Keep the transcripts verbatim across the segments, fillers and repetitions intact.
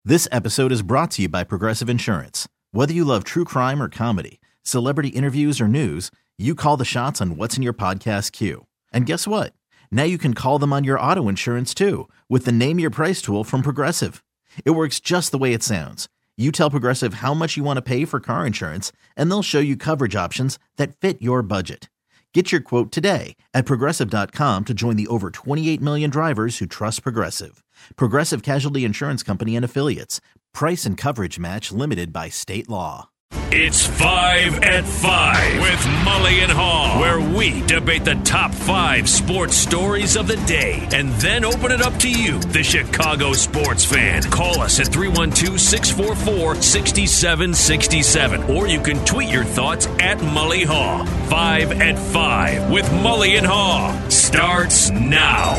This episode is brought to you by Progressive Insurance. Whether you love true crime or comedy, celebrity interviews or news, you call the shots on what's in your podcast queue. And guess what? Now you can call them on your auto insurance too with the Name Your Price tool from Progressive. It works just the way it sounds. You tell Progressive how much you want to pay for car insurance, and they'll show you coverage options that fit your budget. Get your quote today at Progressive dot com to join the over twenty-eight million drivers who trust Progressive. Progressive Casualty Insurance Company and Affiliates. Price and coverage match limited by state law. It's Five at Five with Mully and Haw, where we debate the top five sports stories of the day and then open it up to you, the Chicago sports fan. Call us at three one two, six four four, six seven six seven, or you can tweet your thoughts at Mully Haw. Five at Five with Mully and Haw starts now.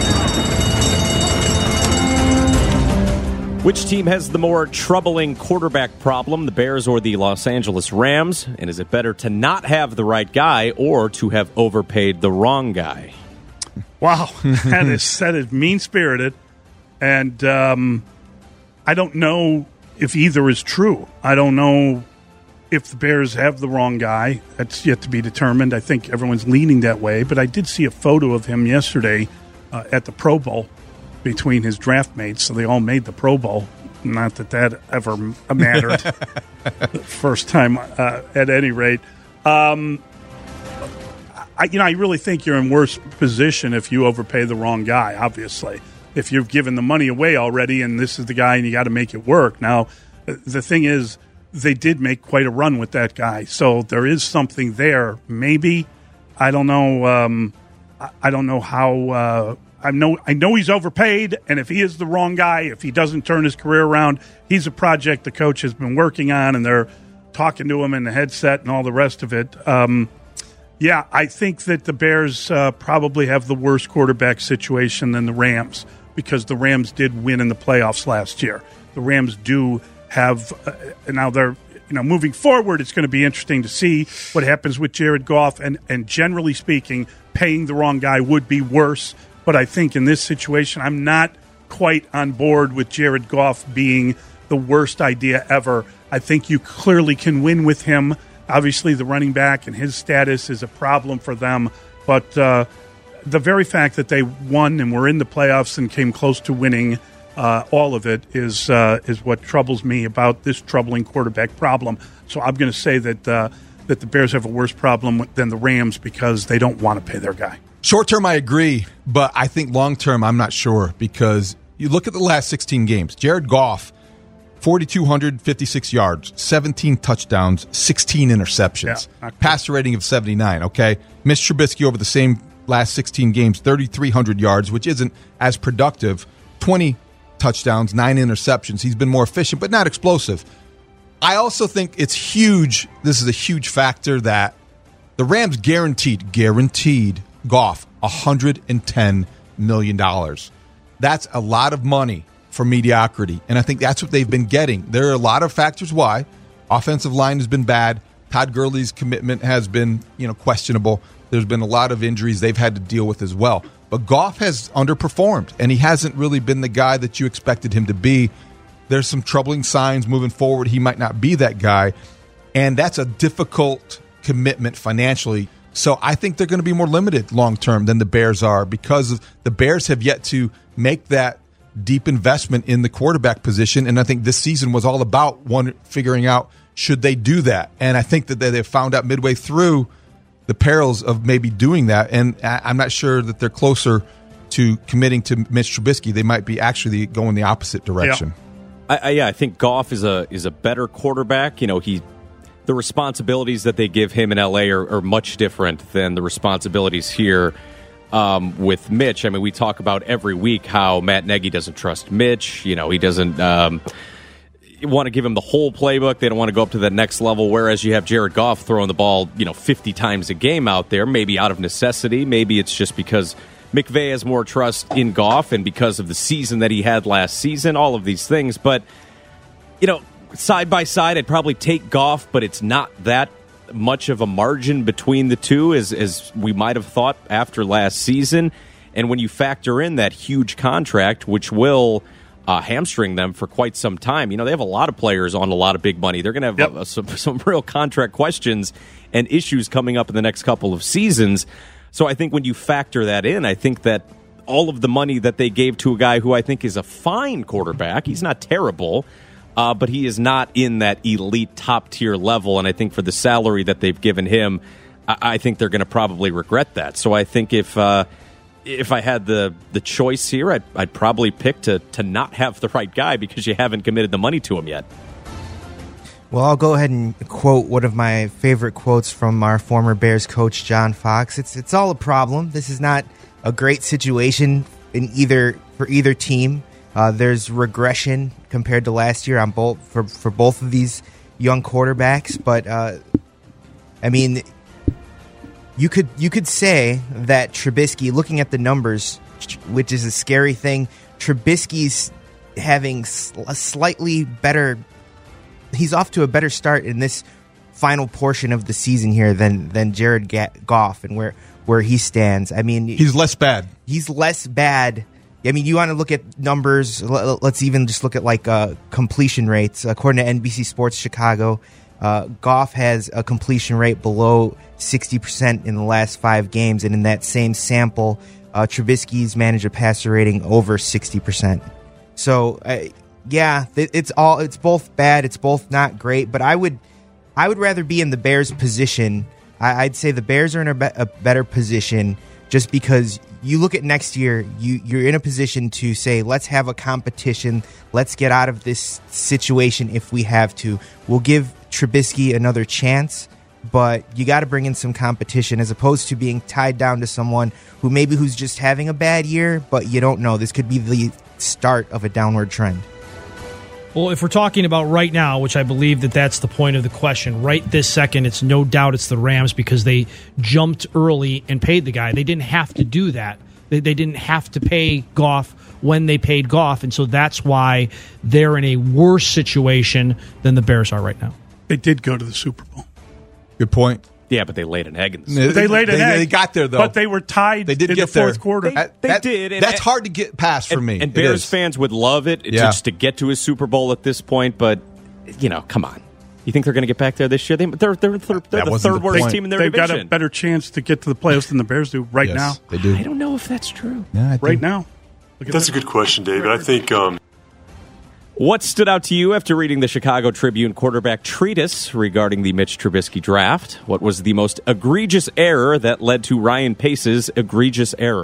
Which team has the more troubling quarterback problem, the Bears or the Los Angeles Rams? And is it better to not have the right guy or to have overpaid the wrong guy? Wow, that is, that is mean-spirited. And um, I don't know if either is true. I don't know if the Bears have the wrong guy. That's yet to be determined. I think everyone's leaning that way. But I did see a photo of him yesterday uh, at the Pro Bowl between his draft mates, so they all made the Pro Bowl. Not that that ever mattered. First time, uh, at any rate. Um, I, you know, I really think you're in worse position if you overpay the wrong guy, obviously. If you've given the money away already and this is the guy and you got to make it work. Now, the thing is, they did make quite a run with that guy, so there is something there. Maybe. I don't know. Um, I don't know how... Uh, I know I know he's overpaid, and if he is the wrong guy, if he doesn't turn his career around, he's a project the coach has been working on, and they're talking to him in the headset and all the rest of it. Um, yeah, I think that the Bears uh, probably have the worst quarterback situation than the Rams, because the Rams did win in the playoffs last year. The Rams do have uh, – now they're – You know, moving forward, it's going to be interesting to see what happens with Jared Goff, and, and generally speaking, paying the wrong guy would be worse. But I think in this situation, I'm not quite on board with Jared Goff being the worst idea ever. I think you clearly can win with him. Obviously, the running back and his status is a problem for them. But uh, the very fact that they won and were in the playoffs and came close to winning, uh, all of it is uh, is what troubles me about this troubling quarterback problem. So I'm going to say that uh, that the Bears have a worse problem than the Rams because they don't want to pay their guy. Short term, I agree, but I think long term, I'm not sure, because you look at the last sixteen games. Jared Goff, four thousand two hundred fifty-six yards, seventeen touchdowns, sixteen interceptions, yeah, passer rating of seventy-nine, okay? Mitch Trubisky over the same last sixteen games, three thousand three hundred yards, which isn't as productive, twenty touchdowns, nine interceptions. He's been more efficient, but not explosive. I also think it's huge, this is a huge factor, that the Rams guaranteed, guaranteed, Goff, one hundred ten million dollars. That's a lot of money for mediocrity, and I think that's what they've been getting. There are a lot of factors why. Offensive line has been bad. Todd Gurley's commitment has been, you know, questionable. There's been a lot of injuries they've had to deal with as well. But Goff has underperformed, and he hasn't really been the guy that you expected him to be. There's some troubling signs moving forward. He might not be that guy, and that's a difficult commitment financially. So I think they're going to be more limited long-term than the Bears are, because of the Bears have yet to make that deep investment in the quarterback position. And I think this season was all about one figuring out, should they do that? And I think that they found out midway through the perils of maybe doing that. And I'm not sure that they're closer to committing to Mitch Trubisky. They might be actually going the opposite direction. Yeah, I, I, yeah, I think Goff is a is a better quarterback. You know, he the responsibilities that they give him in L A are, are much different than the responsibilities here um, with Mitch. I mean, we talk about every week how Matt Nagy doesn't trust Mitch. You know, he doesn't um, want to give him the whole playbook. They don't want to go up to that next level, whereas you have Jared Goff throwing the ball, you know, fifty times a game out there, maybe out of necessity. Maybe it's just because McVay has more trust in Goff and because of the season that he had last season, all of these things. But, you know, side by side, I'd probably take Goff, but it's not that much of a margin between the two as, as we might have thought after last season. And when you factor in that huge contract, which will uh, hamstring them for quite some time. You know, they have a lot of players on a lot of big money. They're going to have yep. uh, some, some real contract questions and issues coming up in the next couple of seasons. So I think when you factor that in, I think that all of the money that they gave to a guy who I think is a fine quarterback, he's not terrible, uh, but he is not in that elite top-tier level. And I think for the salary that they've given him, I, I think they're going to probably regret that. So I think if uh, if I had the, the choice here, I'd, I'd probably pick to, to not have the right guy because you haven't committed the money to him yet. Well, I'll go ahead and quote one of my favorite quotes from our former Bears coach, John Fox. It's it's all a problem. This is not a great situation in either for either team. Uh, there's regression compared to last year on both for, for both of these young quarterbacks. But uh, I mean, you could you could say that Trubisky, looking at the numbers, which is a scary thing, Trubisky's having a slightly better. He's off to a better start in this final portion of the season here than than Jared Goff and where. where he stands. I mean, he's less bad. He's less bad. I mean, you want to look at numbers. Let's even just look at like uh, completion rates. According to N B C Sports Chicago, uh, Goff has a completion rate below sixty percent in the last five games. And in that same sample, uh, Trubisky's managed a passer rating over sixty percent. So, uh, yeah, it's all it's both bad. It's both not great. But I would, I would rather be in the Bears' position. I'd say the Bears are in a, be- a better position just because you look at next year, you, you're in a position to say, let's have a competition. Let's get out of this situation if we have to. We'll give Trubisky another chance, but you got to bring in some competition as opposed to being tied down to someone who maybe who's just having a bad year, but you don't know. This could be the start of a downward trend. Well, if we're talking about right now, which I believe that that's the point of the question, right this second, it's no doubt it's the Rams because they jumped early and paid the guy. They didn't have to do that. They, they didn't have to pay Goff when they paid Goff, and so that's why they're in a worse situation than the Bears are right now. They did go to the Super Bowl. Good point. Yeah, but they laid an egg in the Super They laid an they, egg. They got there, though. But they were tied they did in get the fourth there. quarter. They, they that, did. And, that's hard to get past for and, me. And Bears fans would love it yeah. just to get to a Super Bowl at this point, but, you know, come on. You think they're going to get back there this year? They, they're they're, they're, they're the third worst point. team in their They've division. got a better chance to get to the playoffs than the Bears do right yes, now. They do. I don't know if that's true. Yeah, right now. That's that. a good question, David. I think... Um, What stood out to you after reading the Chicago Tribune quarterback treatise regarding the Mitch Trubisky draft? What was the most egregious error that led to Ryan Pace's egregious error?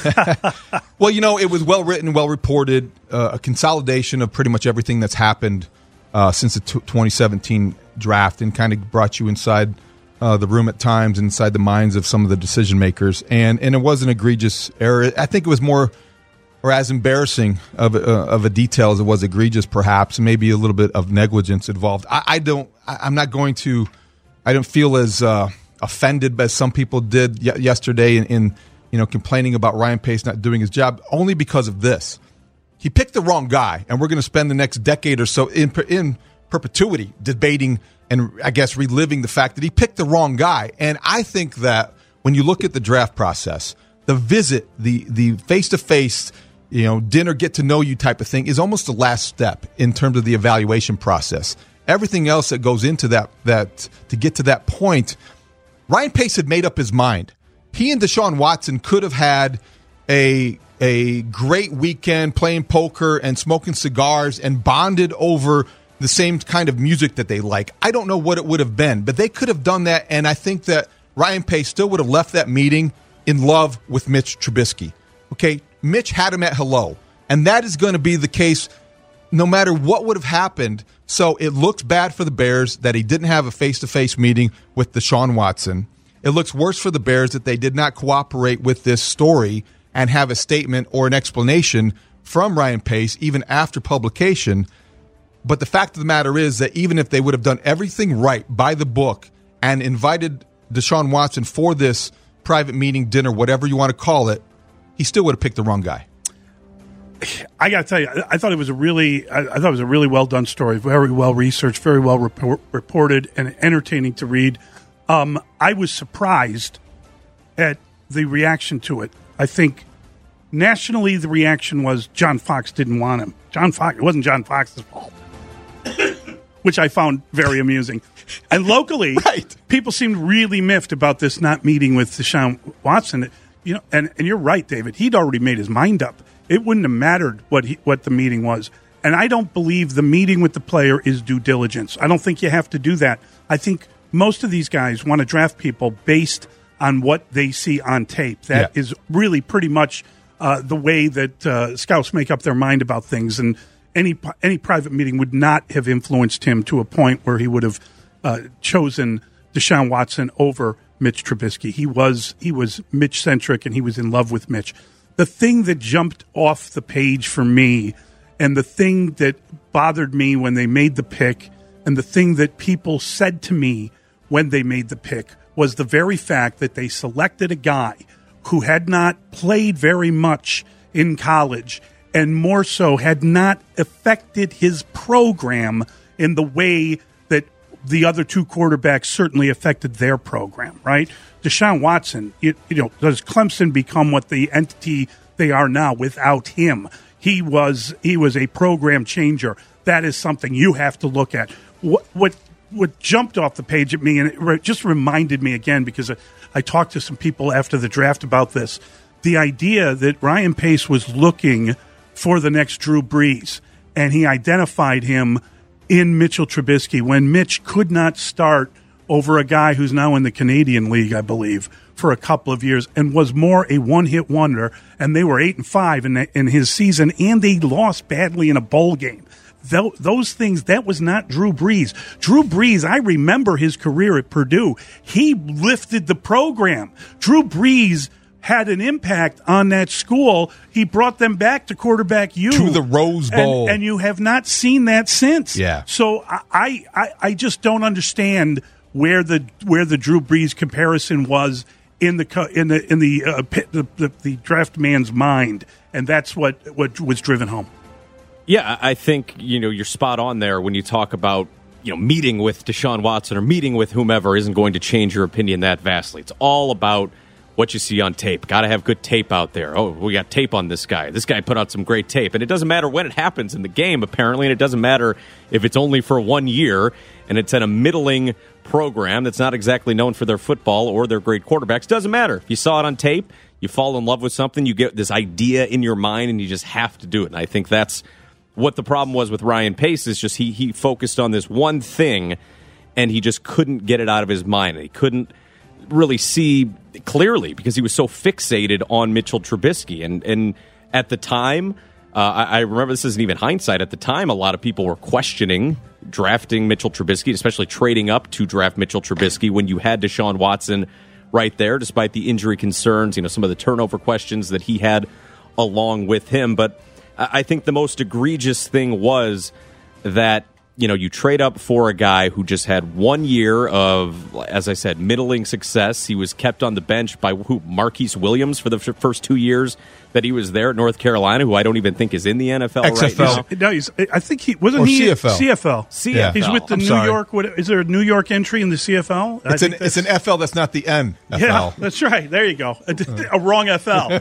Well, you know, it was well written, well reported, uh, a consolidation of pretty much everything that's happened uh, since the t- twenty seventeen draft, and kind of brought you inside uh, the room at times, inside the minds of some of the decision makers. And and it was an egregious error. I think it was more... or as embarrassing of a, of a detail as it was egregious, perhaps, maybe a little bit of negligence involved. I, I don't, I, I'm not going to, I don't feel as uh, offended as some people did y- yesterday in, in, you know, complaining about Ryan Pace not doing his job, only because of this. He picked the wrong guy, and we're going to spend the next decade or so in in perpetuity debating and, I guess, reliving the fact that he picked the wrong guy. And I think that when you look at the draft process, the visit, the the face-to-face, you know, dinner, get to know you type of thing is almost the last step in terms of the evaluation process. Everything else that goes into that, that to get to that point, Ryan Pace had made up his mind. He and Deshaun Watson could have had a a great weekend playing poker and smoking cigars and bonded over the same kind of music that they like. I don't know what it would have been, but they could have done that, and I think that Ryan Pace still would have left that meeting in love with Mitch Trubisky. Okay, Mitch had him at hello, and that is going to be the case no matter what would have happened. So it looks bad for the Bears that he didn't have a face-to-face meeting with Deshaun Watson. It looks worse for the Bears that they did not cooperate with this story and have a statement or an explanation from Ryan Pace even after publication. But the fact of the matter is that even if they would have done everything right by the book and invited Deshaun Watson for this private meeting, dinner, whatever you want to call it, he still would have picked the wrong guy. I got to tell you, I thought it was a really, I, I thought it was a really well done story, very well researched, very well report, reported, and entertaining to read. Um, I was surprised at the reaction to it. I think nationally the reaction was John Fox didn't want him. John Fox. It wasn't John Fox's fault, which I found very amusing. And locally, right. people seemed really miffed about this not meeting with Deshaun Watson. You know, and, and you're right, David. He'd already made his mind up. It wouldn't have mattered what he, what the meeting was. And I don't believe the meeting with the player is due diligence. I don't think you have to do that. I think most of these guys want to draft people based on what they see on tape. That yeah. is really pretty much uh, the way that uh, scouts make up their mind about things. And any any private meeting would not have influenced him to a point where he would have uh, chosen Deshaun Watson over Mitch Trubisky. He was he was Mitch-centric, and he was in love with Mitch. The thing that jumped off the page for me, and the thing that bothered me when they made the pick, and the thing that people said to me when they made the pick, was the very fact that they selected a guy who had not played very much in college, and more so had not affected his program in the way that the other two quarterbacks certainly affected their program, right? Deshaun Watson, you, you know, does Clemson become what the entity they are now without him? He was he was a program changer. That is something you have to look at. What what what jumped off the page at me, and it re- just reminded me again, because I, I talked to some people after the draft about this, the idea that Ryan Pace was looking for the next Drew Brees, and he identified him in Mitchell Trubisky when Mitch could not start over a guy who's now in the Canadian League, I believe, for a couple of years, and was more a one-hit wonder. And they were eight and five in, the, in his season, and they lost badly in a bowl game. Th- those things, that was not Drew Brees. Drew Brees, I remember his career at Purdue. He lifted the program. Drew Brees had an impact on that school. He brought them back to quarterback U. To the Rose Bowl. And, and you have not seen that since. Yeah. So I, I, I just don't understand where the where the Drew Brees comparison was in the in the in the uh, pit, the, the the draft man's mind, and that's what, what was driven home. Yeah, I think, you know, you're spot on there when you talk about, you know, meeting with Deshaun Watson or meeting with whomever isn't going to change your opinion that vastly. It's all about what you see on tape. Got to have good tape out there. Oh, we got tape on this guy. This guy put out some great tape. And it doesn't matter when it happens in the game, apparently, and it doesn't matter if it's only for one year and it's at a middling program that's not exactly known for their football or their great quarterbacks. Doesn't matter. If you saw it on tape, you fall in love with something, you get this idea in your mind, and you just have to do it. And I think that's what the problem was with Ryan Pace, is just he he focused on this one thing, and he just couldn't get it out of his mind. He couldn't really see clearly because he was so fixated on Mitchell Trubisky. And and at the time, uh, I, I remember, this isn't even hindsight, at the time a lot of people were questioning drafting Mitchell Trubisky, especially trading up to draft Mitchell Trubisky when you had Deshaun Watson right there, despite the injury concerns, you know, some of the turnover questions that he had along with him. But I think the most egregious thing was that, you know, you trade up for a guy who just had one year of, as I said, middling success. He was kept on the bench by who, Marquise Williams for the f- first two years that he was there at North Carolina, who I don't even think is in the N F L X F L. right now. No, he's, I think he wasn't Or he C F L. C F L. C F L. He's with the I'm New sorry. York. What, is there a New York entry in the C F L? I It's an think it's an F L that's not the N F L. Yeah, that's right. There you go. A, a wrong F L.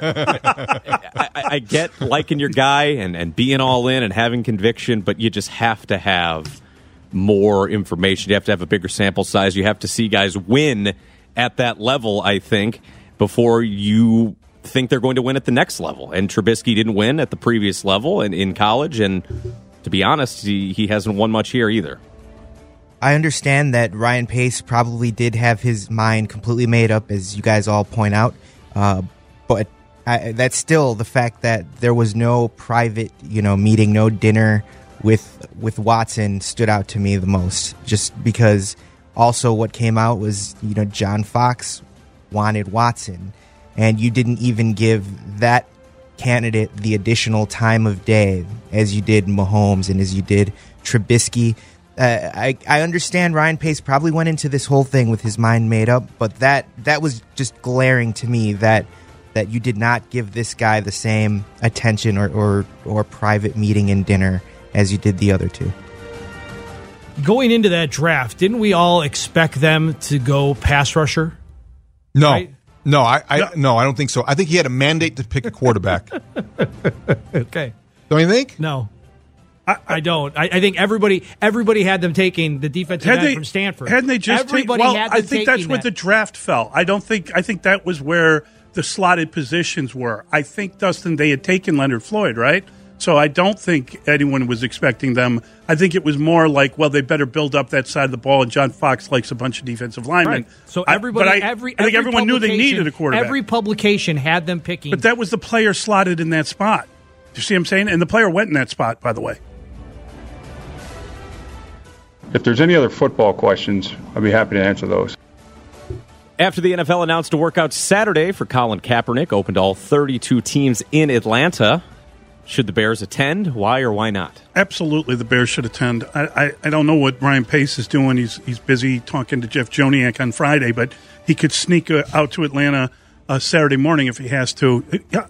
I, I get liking your guy and, and being all in and having conviction, but you just have to have more information. You have to have a bigger sample size. You have to see guys win at that level, I think, before you think they're going to win at the next level. And Trubisky didn't win at the previous level in, in college, and to be honest, he, he hasn't won much here either. I understand that Ryan Pace probably did have his mind completely made up, as you guys all point out, uh, but I, that's still the fact that there was no private, you know, meeting, no dinner with with Watson stood out to me the most, just because also what came out was, you know, John Fox wanted Watson, and you didn't even give that candidate the additional time of day as you did Mahomes and as you did Trubisky. Uh, I, I understand Ryan Pace probably went into this whole thing with his mind made up, but that that was just glaring to me that that you did not give this guy the same attention or, or, or private meeting and dinner as you did the other two. Going into that draft, didn't we all expect them to go pass rusher? No. Right? No, I, I No. no, I don't think so. I think he had a mandate to pick a quarterback. Okay. Don't you think? No. I, I don't. I, I think everybody everybody had them taking the defensive end they, from Stanford. Hadn't they just everybody take, well, had them I think that's where that. the draft fell. I don't think. I think that was where the slotted positions were. I think, Dustin, they had taken Leonard Floyd, right? So I don't think anyone was expecting them. I think it was more like, well, they better build up that side of the ball, and John Fox likes a bunch of defensive linemen. Right. So everybody, I, but I, every, I think every everyone knew they needed a quarterback. Every publication had them picking. But that was the player slotted in that spot. You see what I'm saying? And the player went in that spot, by the way. If there's any other football questions, I'd be happy to answer those. After the N F L announced a workout Saturday for Colin Kaepernick, open to all thirty-two teams in Atlanta, should the Bears attend? Why or why not? Absolutely, the Bears should attend. I, I, I don't know what Ryan Pace is doing. He's he's busy talking to Jeff Joniak on Friday, but he could sneak uh, out to Atlanta uh, Saturday morning if he has to.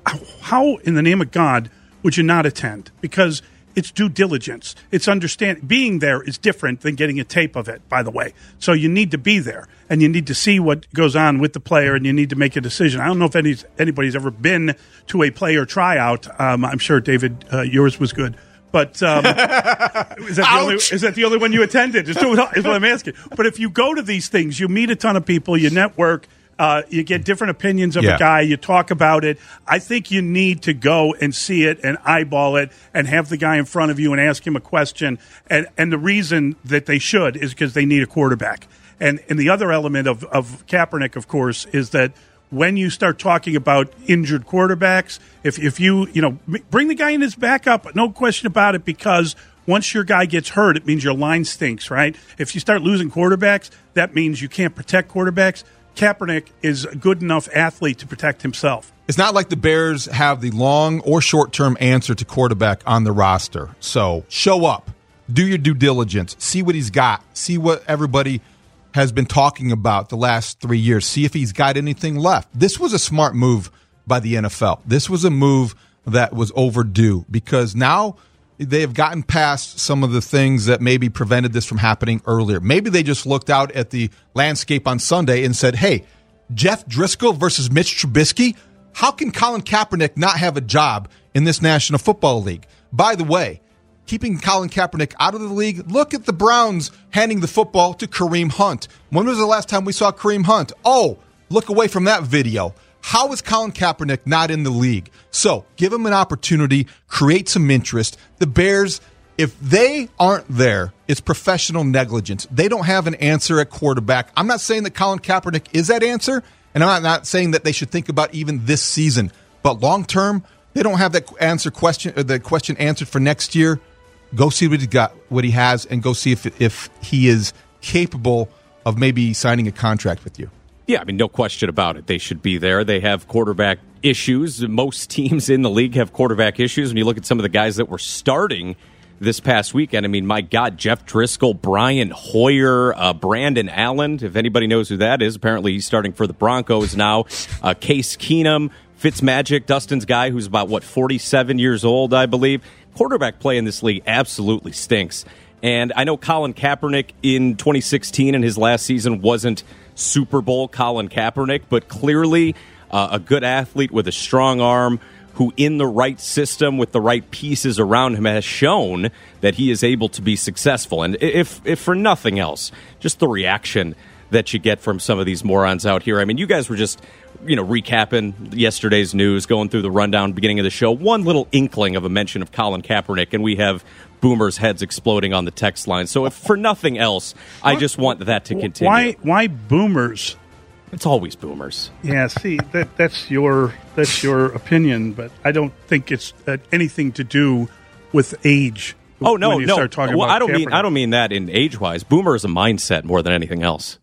How, in the name of God, would you not attend? Because it's due diligence. It's understand being there is different than getting a tape of it, by the way. So you need to be there, and you need to see what goes on with the player, and you need to make a decision. I don't know if any, anybody's ever been to a player tryout. Um, I'm sure, David, uh, yours was good. But um, is, that the only, is that the only one you attended? Is what I'm asking. But if you go to these things, you meet a ton of people, you network, Uh, you get different opinions of yeah. a guy. You talk about it. I think you need to go and see it and eyeball it and have the guy in front of you and ask him a question. And and the reason that they should is because they need a quarterback. And and the other element of, of Kaepernick, of course, is that when you start talking about injured quarterbacks, if if you you know bring the guy in as backup, no question about it, because once your guy gets hurt, it means your line stinks, right? If you start losing quarterbacks, that means you can't protect quarterbacks. Kaepernick is a good enough athlete to protect himself. It's not like the Bears have the long or short-term answer to quarterback on the roster. So show up, do your due diligence, see what he's got, see what everybody has been talking about the last three years, see if he's got anything left. This was a smart move by the N F L. This was a move that was overdue because now they have gotten past some of the things that maybe prevented this from happening earlier. Maybe they just looked out at the landscape on Sunday and said, hey, Jeff Driscoll versus Mitch Trubisky, how can Colin Kaepernick not have a job in this National Football League? By the way, keeping Colin Kaepernick out of the league, look at the Browns handing the football to Kareem Hunt. When was the last time we saw Kareem Hunt? Oh, look away from that video. How is Colin Kaepernick not in the league? So give him an opportunity, create some interest. The Bears, if they aren't there, it's professional negligence. They don't have an answer at quarterback. I'm not saying that Colin Kaepernick is that answer, and I'm not saying that they should think about even this season. But long term, they don't have that answer question, or the question answered for next year. Go see what he got, what he has, and go see if if he is capable of maybe signing a contract with you. Yeah, I mean, no question about it. They should be there. They have quarterback issues. Most teams in the league have quarterback issues. When you look at some of the guys that were starting this past weekend, I mean, my God, Jeff Driscoll, Brian Hoyer, uh, Brandon Allen, if anybody knows who that is, apparently he's starting for the Broncos now. Uh, Case Keenum, Fitzmagic, Dustin's guy who's about, what, forty-seven years old, I believe. Quarterback play in this league absolutely stinks. And I know Colin Kaepernick in twenty sixteen in his last season wasn't Super Bowl Colin Kaepernick, but clearly uh, a good athlete with a strong arm who in the right system with the right pieces around him has shown that he is able to be successful. And if, if for nothing else, just the reaction that you get from some of these morons out here. I mean, you guys were just, you know, recapping yesterday's news, going through the rundown beginning of the show. One little inkling of a mention of Colin Kaepernick, and we have boomers' heads exploding on the text line. So if for nothing else, I just want that to continue. Why Why boomers? It's always boomers. Yeah, see, that that's your that's your opinion, but I don't think it's uh, anything to do with age. Oh no, when you no. Start talking well, about I don't Kaepernick. mean I don't mean that in age-wise. Boomer is a mindset more than anything else.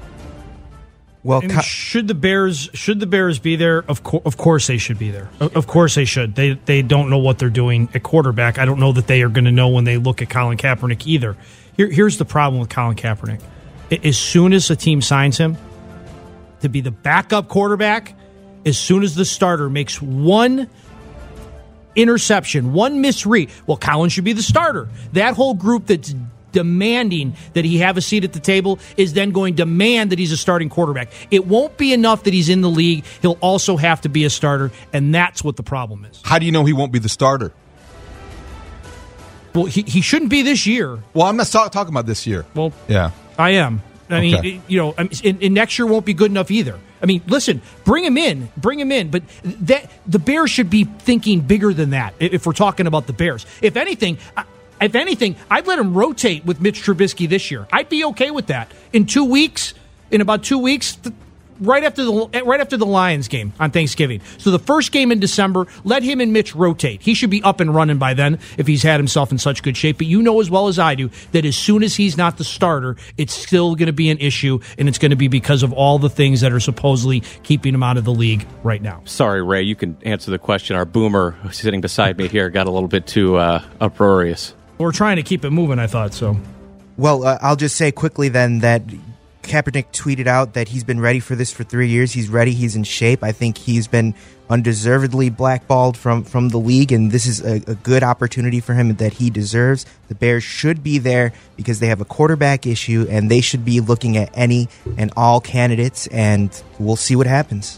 Well, And should the Bears should the Bears be there? Of course, of course they should be there. Of course they should. They they don't know what they're doing at quarterback. I don't know that they are going to know when they look at Colin Kaepernick either. Here, here's the problem with Colin Kaepernick. As soon as a team signs him to be the backup quarterback, as soon as the starter makes one interception, one misread, well, Colin should be the starter. That whole group that's demanding that he have a seat at the table is then going to demand that he's a starting quarterback. It won't be enough that he's in the league. He'll also have to be a starter, and that's what the problem is. How do you know he won't be the starter? Well, he, he shouldn't be this year. Well, I'm not talk, talking about this year. Well, yeah, I am. I okay. mean, you know, and, and next year won't be good enough either. I mean, listen, bring him in, bring him in, but that the Bears should be thinking bigger than that. If we're talking about the Bears, if anything, if anything, I'd let him rotate with Mitch Trubisky this year. I'd be okay with that. In two weeks, in about two weeks. Right after the right after the Lions game on Thanksgiving. So the first game in December, let him and Mitch rotate. He should be up and running by then if he's had himself in such good shape. But you know as well as I do that as soon as he's not the starter, it's still going to be an issue, and it's going to be because of all the things that are supposedly keeping him out of the league right now. Sorry, Ray, you can answer the question. Our boomer sitting beside me here got a little bit too uh, uproarious. We're trying to keep it moving, I thought, so. Well, uh, I'll just say quickly then that Kaepernick tweeted out that he's been ready for this for three years. He's ready. He's in shape. I think he's been undeservedly blackballed from, from the league, and this is a, a good opportunity for him that he deserves. The Bears should be there because they have a quarterback issue, and they should be looking at any and all candidates, and we'll see what happens.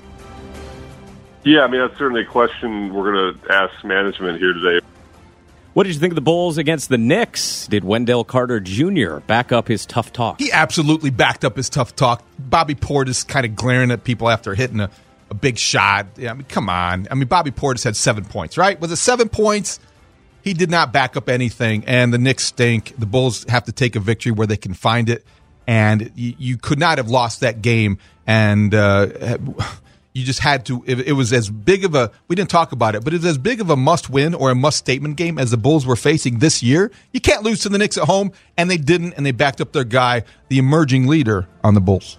Yeah, I mean, that's certainly a question we're going to ask management here today. What did you think of the Bulls against the Knicks? Did Wendell Carter Junior back up his tough talk? He absolutely backed up his tough talk. Bobby Portis kind of glaring at people after hitting a, a big shot. Yeah, I mean, come on. I mean, Bobby Portis had seven points, right? Was it seven points? He did not back up anything, and the Knicks stink. The Bulls have to take a victory where they can find it, and you, you could not have lost that game, and uh, you just had to. It, it was as big of a, we didn't talk about it, but it was as big of a must-win or a must-statement game as the Bulls were facing this year. You can't lose to the Knicks at home, and they didn't, and they backed up their guy, the emerging leader on the Bulls.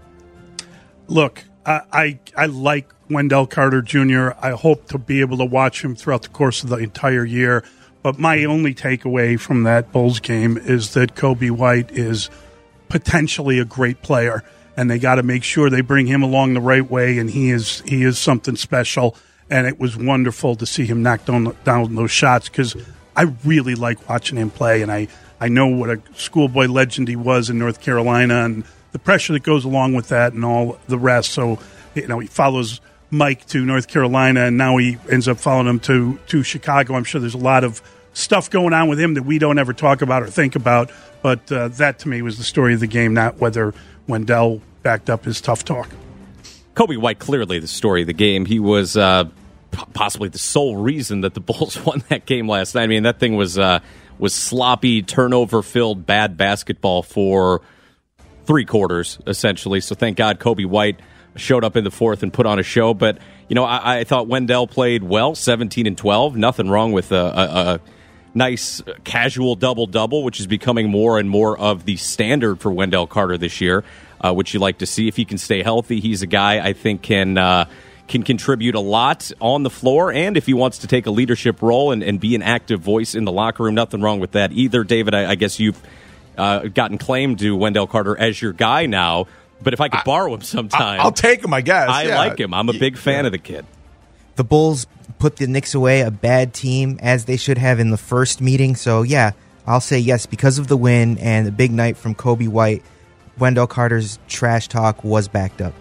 Look, I, I, I like Wendell Carter Junior I hope to be able to watch him throughout the course of the entire year. But my only takeaway from that Bulls game is that Kobe White is potentially a great player, and they got to make sure they bring him along the right way, and he is he is something special. And it was wonderful to see him knock down, down those shots because I really like watching him play, and I, I know what a schoolboy legend he was in North Carolina and the pressure that goes along with that and all the rest. So, you know, he follows Mike to North Carolina, and now he ends up following him to, to Chicago. I'm sure there's a lot of stuff going on with him that we don't ever talk about or think about, but uh, that to me was the story of the game, not whether Wendell backed up his tough talk. Kobe White, clearly the story of the game. He was uh, possibly the sole reason that the Bulls won that game last night. I mean, that thing was uh, was sloppy, turnover-filled, bad basketball for three quarters, essentially. So thank God Kobe White showed up in the fourth and put on a show. But, you know, I, I thought Wendell played well, seventeen and twelve. Nothing wrong with a, a, a nice casual double-double, which is becoming more and more of the standard for Wendell Carter this year, uh, which you like to see. If he can stay healthy, he's a guy I think can uh, can contribute a lot on the floor, and if he wants to take a leadership role and, and be an active voice in the locker room, nothing wrong with that either. David, I, I guess you've uh, gotten claim to Wendell Carter as your guy now, but if I could I, borrow him sometime, I'll take him, I guess. I yeah. like him. I'm a big fan yeah. of the kid. The Bulls put the Knicks away, a bad team, as they should have in the first meeting. So, yeah, I'll say yes, because of the win and the big night from Kobe White, Wendell Carter's trash talk was backed up.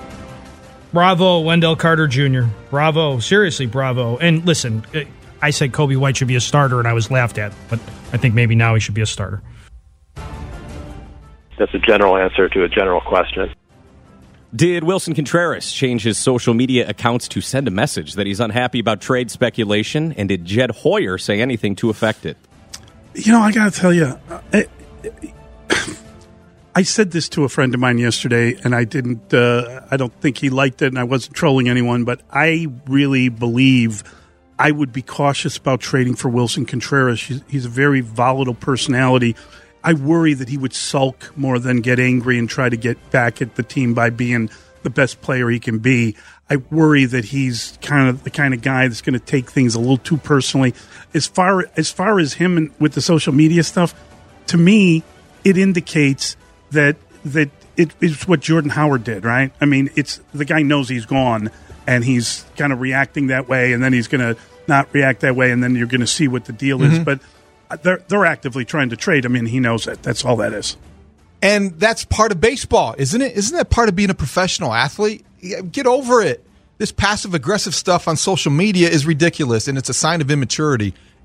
Bravo, Wendell Carter Junior Bravo. Seriously, bravo. And listen, I said Kobe White should be a starter, and I was laughed at, but I think maybe now he should be a starter. That's a general answer to a general question. Did Wilson Contreras change his social media accounts to send a message that he's unhappy about trade speculation? And did Jed Hoyer say anything to affect it? You know, I got to tell you, I, I said this to a friend of mine yesterday, and I didn't, uh, I don't think he liked it, and I wasn't trolling anyone, but I really believe I would be cautious about trading for Wilson Contreras. He's, he's a very volatile personality. I worry that he would sulk more than get angry and try to get back at the team by being the best player he can be. I worry that he's kind of the kind of guy that's going to take things a little too personally. As far as far as him and with the social media stuff, to me, it indicates that that it is what Jordan Howard did, right? I mean, it's the guy knows he's gone, and he's kind of reacting that way, and then he's going to not react that way, and then you're going to see what the deal mm-hmm. is. But They're they're actively trying to trade him, and he knows it. That's all that is. And that's part of baseball, isn't it? Isn't that part of being a professional athlete? Get over it. This passive-aggressive stuff on social media is ridiculous, and it's a sign of immaturity.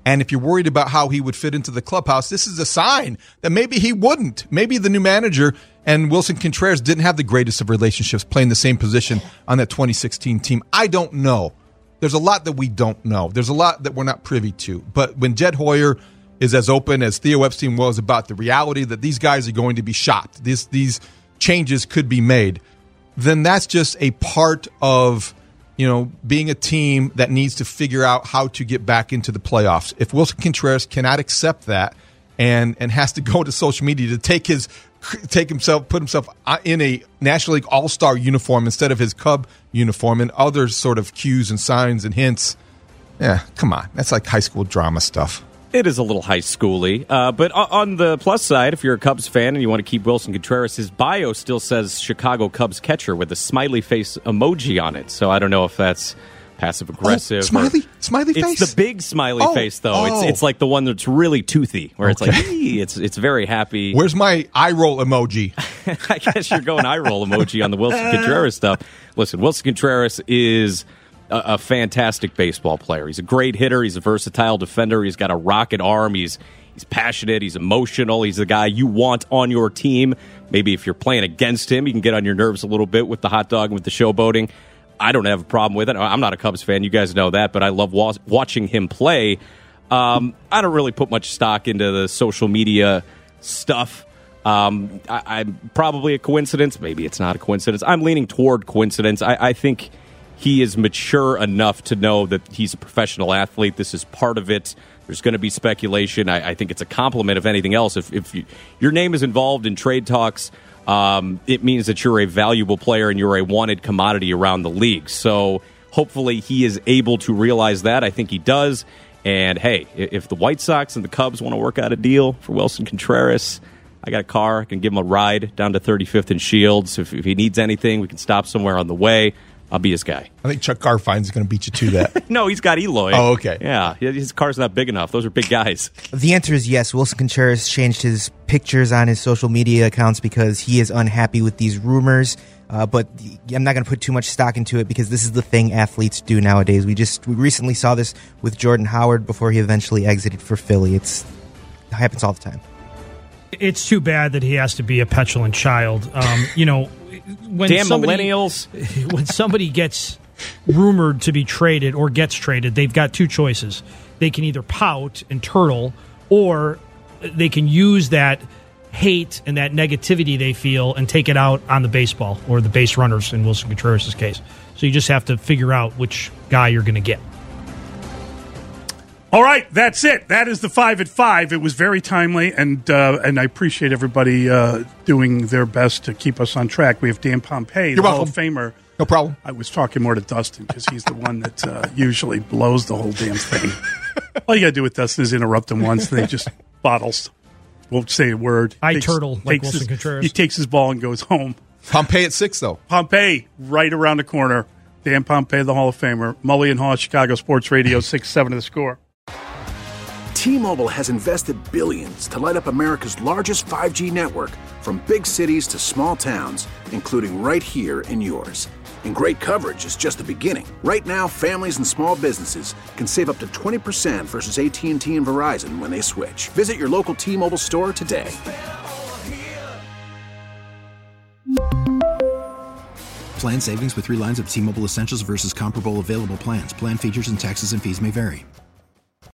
And if you're worried about how he would fit into the clubhouse, this is a sign that maybe he wouldn't. Maybe the new manager and Wilson Contreras didn't have the greatest of relationships playing the same position on that twenty sixteen team. I don't know. There's a lot that we don't know. There's a lot that we're not privy to. But when Jed Hoyer is as open as Theo Epstein was about the reality that these guys are going to be shopped, this, these changes could be made, then that's just a part of, you know, being a team that needs to figure out how to get back into the playoffs. If Wilson Contreras cannot accept that and and has to go to social media to take his take himself put himself in a National League All-Star uniform instead of his Cub uniform and other sort of cues and signs and hints, yeah, come on, that's like high school drama stuff. It is a little high schooly, uh, but on the plus side, if you're a Cubs fan and you want to keep Wilson Contreras, his bio still says Chicago Cubs catcher with a smiley face emoji on it. So I don't know if that's passive aggressive. Oh, smiley, smiley face. It's the big smiley oh, face, though. Oh. It's it's like the one that's really toothy, where Okay. it's like ee, it's it's very happy. Where's my eye roll emoji? I guess you're going eye roll emoji on the Wilson Contreras stuff. Listen, Wilson Contreras is a, a fantastic baseball player. He's a great hitter. He's a versatile defender. He's got a rocket arm. He's he's passionate. He's emotional. He's the guy you want on your team. Maybe if you're playing against him, you can get on your nerves a little bit with the hot dog and with the showboating. I don't have a problem with it. I'm not a Cubs fan. You guys know that, but I love wa- watching him play. Um, I don't really put much stock into the social media stuff. Um, I, I'm probably a coincidence. Maybe it's not a coincidence. I'm leaning toward coincidence. I, I think he is mature enough to know that he's a professional athlete. This is part of it. There's going to be speculation. I, I think it's a compliment, if anything else. If, if you, your name is involved in trade talks, um, it means that you're a valuable player and you're a wanted commodity around the league. So hopefully he is able to realize that. I think he does. And, hey, if the White Sox and the Cubs want to work out a deal for Wilson Contreras, I got a car. I can give him a ride down to thirty-fifth and Shields. If, if he needs anything, we can stop somewhere on the way. I'll be his guy. I think Chuck Garfine's going to beat you to that. No, he's got Eloy. Oh, okay. Yeah, his car's not big enough. Those are big guys. The answer is yes. Wilson Contreras changed his pictures on his social media accounts because he is unhappy with these rumors. Uh, but I'm not going to put too much stock into it because this is the thing athletes do nowadays. We just we recently saw this with Jordan Howard before he eventually exited for Philly. It's, it happens all the time. It's too bad that he has to be a petulant child. Um, you know, when Damn somebody, millennials. When somebody gets rumored to be traded or gets traded, they've got two choices. They can either pout and turtle, or they can use that hate and that negativity they feel and take it out on the baseball or the base runners in Wilson Contreras' case. So you just have to figure out which guy you're going to get. All right, that's it. That is the five at five. It was very timely, and uh, and I appreciate everybody uh, doing their best to keep us on track. We have Dan Pompei, the Hall of Famer. No problem. I was talking more to Dustin because he's the one that uh, usually blows the whole damn thing. All you got to do with Dustin is interrupt him once, and then he just bottles. Won't say a word. I takes, turtle like takes Wilson his, Contreras. He takes his ball and goes home. Pompei at six, though. Pompei, right around the corner. Dan Pompei, the Hall of Famer. Mully and Haw, Chicago Sports Radio, six seven of the Score. T-Mobile has invested billions to light up America's largest five G network, from big cities to small towns, including right here in yours. And great coverage is just the beginning. Right now, families and small businesses can save up to twenty percent versus A T and T and Verizon when they switch. Visit your local T-Mobile store today. Plan savings with three lines of T-Mobile Essentials versus comparable available plans. Plan features and taxes and fees may vary.